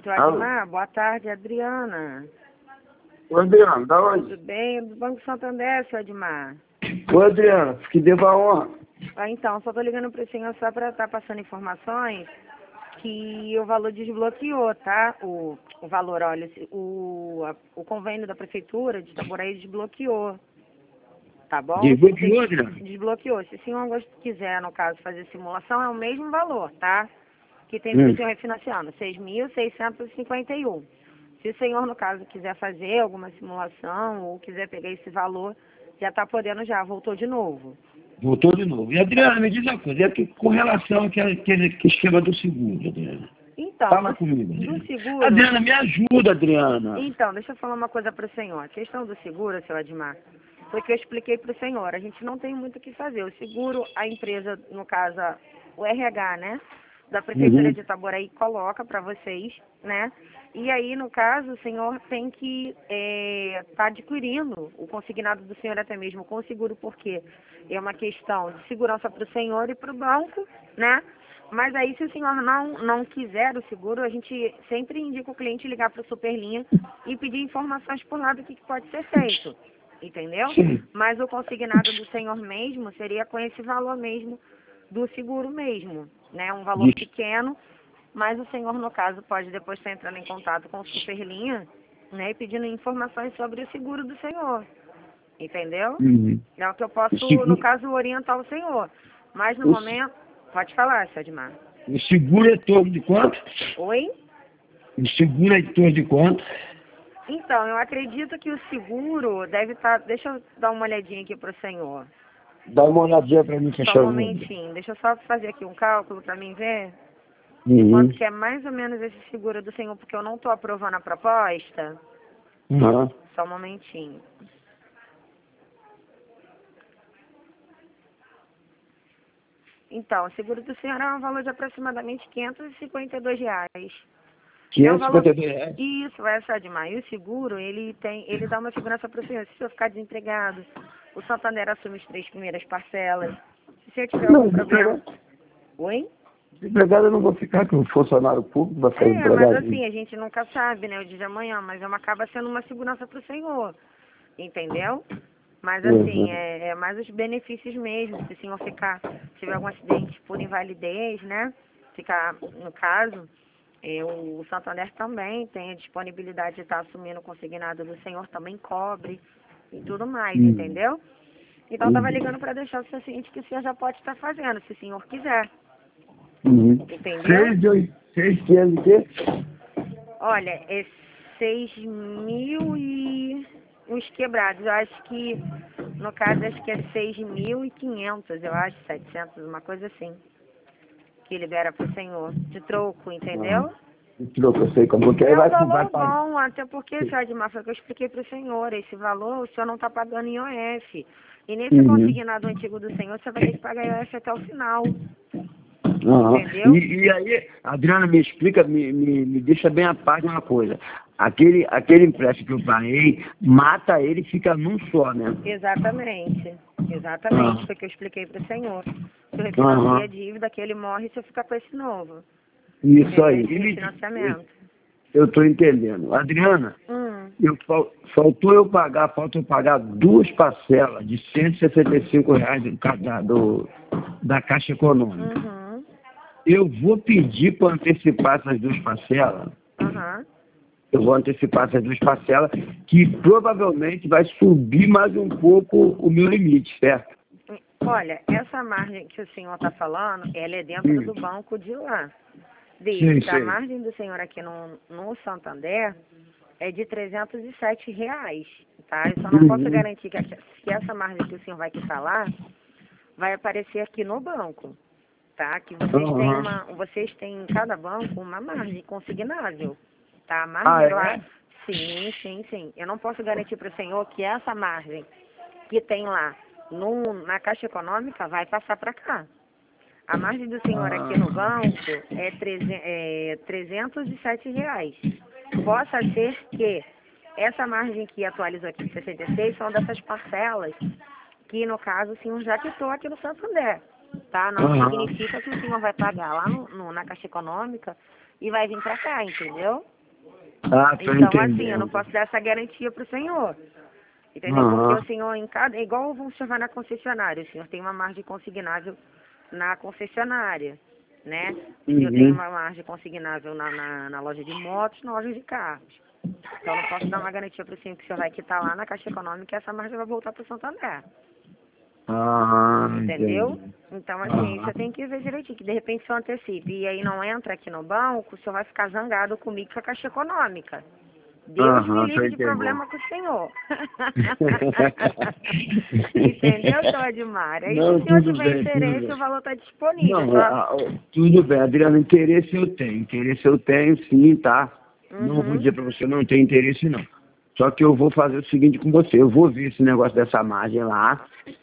Seu Admar, boa tarde, Adriana. Ô, Adriana, da onde? Tudo bem? Do Banco Santander, seu Admar. Ô, Adriana, que devo a honra. Então, só tô ligando pro senhor só para estar passando informações que o valor desbloqueou, tá? O valor, olha, o convênio da prefeitura de Itaboraí desbloqueou, tá bom? Desbloqueou, Adriana? Desbloqueou. Se o senhor quiser, no caso, fazer simulação, é o mesmo valor, tá? Que tem para o senhor refinanciando, 6.651. Se o senhor, no caso, quiser fazer alguma simulação ou quiser pegar esse valor, já está podendo já, voltou de novo. Voltou de novo. E, Adriana, me diz uma coisa, é que, com relação àquele esquema do seguro, Adriana. Então, Fala comigo, Adriana. do seguro... Adriana, me ajuda, Adriana. Então, deixa eu falar uma coisa para o senhor. A questão do seguro, seu Admar, foi que eu expliquei para o senhor. A gente não tem muito o que fazer. O seguro, a empresa, no caso, o RH, né? Da Prefeitura de Itaboraí coloca para vocês, né? E aí, no caso, o senhor tem que tá adquirindo o consignado do senhor até mesmo com o seguro, porque é uma questão de segurança para o senhor e para o banco, né? Mas aí, se o senhor não quiser o seguro, a gente sempre indica o cliente ligar para o Superlinha e pedir informações por lá do que pode ser feito, entendeu? Sim. Mas o consignado do senhor mesmo seria com esse valor mesmo do seguro mesmo, né? Um valor pequeno, mas o senhor, no caso, pode depois estar entrando em contato com o Superlinha, né? E pedindo informações sobre o seguro do senhor, entendeu? É o que eu posso, no caso, orientar o senhor. Mas no momento... Pode falar, seu Admar. O seguro é em torno de quanto? Oi? O seguro é em torno de quanto? Então, eu acredito que o seguro deve estar... Deixa eu dar uma olhadinha aqui para o senhor. Dá uma olhadinha para mim, por Só um favor. momentinho. Deixa eu só fazer aqui um cálculo para mim ver quanto que é mais ou menos esse seguro do senhor, porque eu não estou aprovando a proposta. Só um momentinho. Então, o seguro do senhor é um valor de aproximadamente R$ 552. R$552? Isso, essa de maio. O seguro, ele dá uma segurança para o senhor. Se o senhor ficar desempregado, o Santander assume as 3 primeiras parcelas. Se o senhor tiver algum problema... Oi? Desempregado eu não vou ficar, com funcionário público vai ficar empregado. Mas assim, a gente nunca sabe, né, o dia de amanhã, mas acaba sendo uma segurança para o senhor, entendeu? Mas assim, é mais os benefícios mesmo, se o senhor tiver algum acidente por invalidez, né, ficar, no caso, o Santander também tem a disponibilidade de estar assumindo o consignado do senhor, também cobre e tudo mais, entendeu? Então, eu estava ligando para deixar o senhor ciente que o senhor já pode estar fazendo, se o senhor quiser. Entendeu? 6 de quê? Olha, é 6.000 e uns quebrados. Eu acho que, no caso, acho que é 6.500, eu acho, 700, uma coisa assim, que libera pro senhor, de troco, entendeu? De troco, eu sei como que é. É um valor bom, até porque, senhor Admar, foi o que eu expliquei pro senhor, esse valor o senhor não está pagando em IOF. E nesse consignado antigo do senhor, você vai ter que pagar IOF até o final. Entendeu? E aí, Adriana, me explica, me deixa bem a par de uma coisa. Aquele empréstimo que eu paguei, mata ele e fica num só, né? Exatamente. Foi o que eu expliquei para o senhor. Se eu refinancia a dívida, que ele morre se eu ficar com esse novo. Isso aí. Refinanciamento. Eu estou entendendo. Adriana, falta eu pagar 2 parcelas de R$ 165 da Caixa Econômica. Eu vou pedir para antecipar essas 2 parcelas. Eu vou antecipar essas 2 parcelas, que provavelmente vai subir mais um pouco o meu limite, certo? Olha, essa margem que o senhor está falando, ela é dentro do banco de lá. A margem do senhor aqui no Santander é de R$307, tá? Eu só não posso garantir que essa margem que o senhor vai quitar lá vai aparecer aqui no banco, tá? Que vocês têm em cada banco uma margem consignável, tá? A margem lá... Sim. Eu não posso garantir para o senhor que essa margem que tem lá na Caixa Econômica vai passar para cá. A margem do senhor aqui no banco é R$307. Possa ser que essa margem que atualizou aqui de 66 são dessas parcelas que, no caso, o senhor já quitou aqui no Santander, tá? Não significa que o senhor vai pagar lá na Caixa Econômica e vai vir para cá, entendeu? Ah, tô então, entendendo. assim, eu não posso dar essa garantia para o senhor. Entendeu? Porque o senhor, é igual o senhor vai na concessionária, o senhor tem uma margem consignável na concessionária, né? O senhor tem uma margem consignável na loja de motos, na loja de carros. Então, eu não posso dar uma garantia para o senhor que o senhor vai quitar lá na Caixa Econômica e essa margem vai voltar para o Santander. Entendeu? Entendi. Então, assim, você tem que ver direitinho, que de repente o senhor antecipe e aí não entra aqui no banco, o senhor vai ficar zangado comigo com a Caixa Econômica. Deus me livre de problema com o senhor. Entendeu, seu Admar? Aí, se o senhor tiver interesse, o valor está disponível. Não, tudo bem, Adriana, interesse eu tenho. Interesse eu tenho, sim, tá? Não vou dizer pra você, não tenho interesse, não. Só que eu vou fazer o seguinte com você, eu vou ver esse negócio dessa margem lá.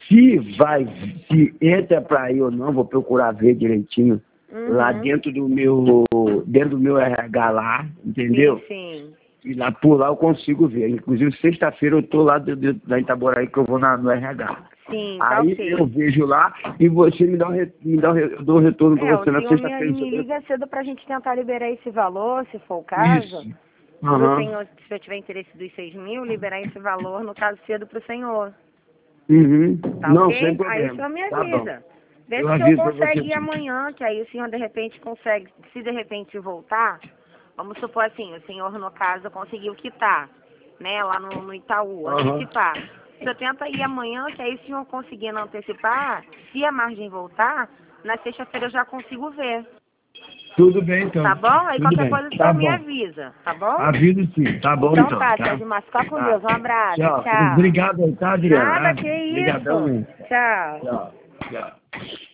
Se entra pra ir ou não, vou procurar ver direitinho lá dentro do meu RH lá, entendeu? Sim. E lá por lá eu consigo ver. Inclusive, sexta-feira eu tô lá da Itaboraí que eu vou no RH. Sim, tá aí ok. Eu vejo lá e você eu dou um retorno pra você na sexta-feira. Me liga cedo pra gente tentar liberar esse valor, se for o caso. Isso. Se eu tiver interesse dos 6 mil, liberar esse valor, no caso, cedo pro senhor. Tá Não, ok? sem problema. Aí o senhor me avisa. Vê se o aviso senhor pra consegue você, ir amanhã, que aí o senhor de repente consegue, se de repente voltar, vamos supor assim, o senhor no caso conseguiu quitar, né, lá no Itaú, antecipar. O senhor tenta ir amanhã, que aí o senhor conseguindo antecipar, se a margem voltar, na sexta-feira eu já consigo ver. Tudo bem, então. Tá bom? Aí qualquer coisa o senhor me avisa, tá bom? Aviso sim, tá bom então. Então tá, Sérgio Márcio, fica com Deus, um abraço, tchau. Obrigado aí, tá, Adriana? Nada, que isso. Obrigadão. Tchau. Tchau.